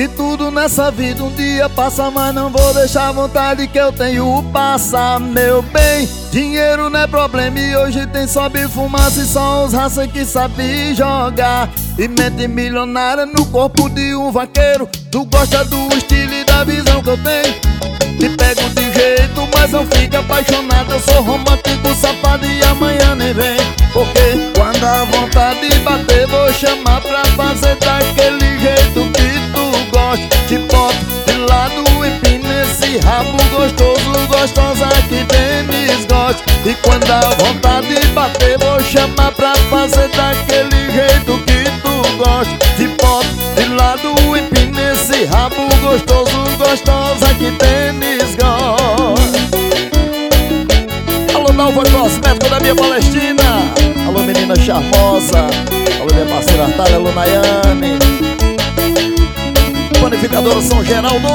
que tudo nessa vida um dia passa, mas não vou deixar a vontade que eu tenho passar. Meu bem, dinheiro não é problema e hoje tem sobe fumaça e só os raça que sabe jogar. E mente milionária no corpo de um vaqueiro. Tu gosta do estilo e da visão que eu tenho. Te pego de jeito, mas não fica apaixonado. Eu sou romântico, safado e amanhã nem vem. Porque quando a vontade bater, vou chamar pra fazer daquele jeito que tu gosta. Te boto de lado, empina esse rabo gostoso, gostosa que Denis gosta. E quando a vontade bater, vou chamar pra fazer daquele jeito que tu gosta. Te boto de lado, empina esse rabo gostoso, gostosa que Denis gosta. Alô, Dalva Cosmético da minha Palestina. Alô, menina charmosa. Alô, minha parceira Artália. Alô, Nayane. Panificadora São Geraldo.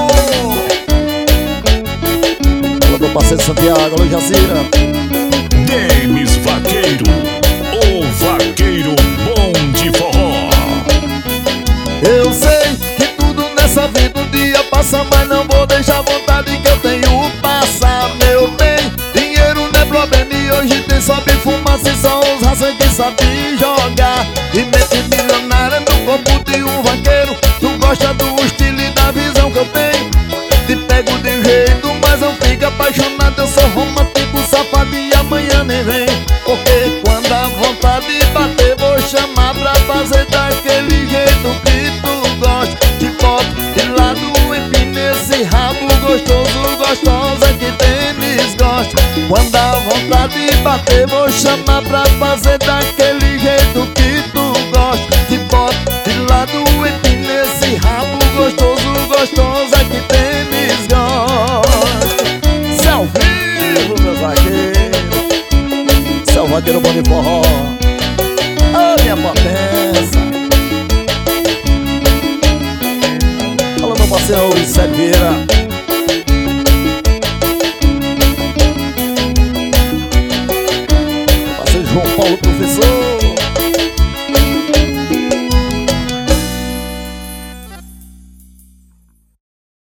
Alô, meu parceiro Santiago. Alô, Jazira. Denis Vaqueiro, o vaqueiro bom de forró. Eu sei que tudo nessa vida um dia passa, mas não vou deixar a vontade que eu tenho passar. Meu bem, dinheiro não é problema e hoje tem sobe fumaça e só os raças que sabem jogar. E mente milionária no corpo de um vaqueiro. Tu gosta do estilo e da visão que eu tenho. Te pego de jeito, mas não fica apaixonado. Eu sou romântico, safado e amanhã nem vem. Porque quando a vontade bater, vou chamar pra fazer daquele jeito que tu gosta. Te boto de lado, empina esse rabo gostoso, gostosa que Denis gosta. Quando a vontade bater, vou chamar pra fazer daquele jeito que tu gosta. Te boto de lado, empina esse rabo gostoso, gostosa que Denis gosta. Cê ao vivo, meus vaqueiros. Cê é o vaqueiro bom de forró. Ô, minha potência. Alô, meu parceiro Luiz Vieira.